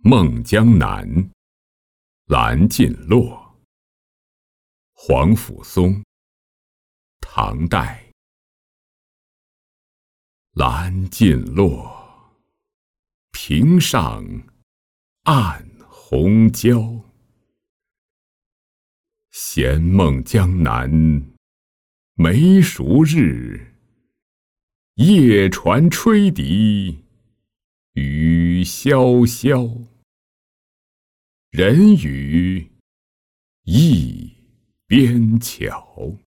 孟江南》蓝尽落，黄甫松，唐代。蓝尽落，平上暗红椒。闲梦江南梅熟日，夜船吹笛雨潇潇。人语驿边桥。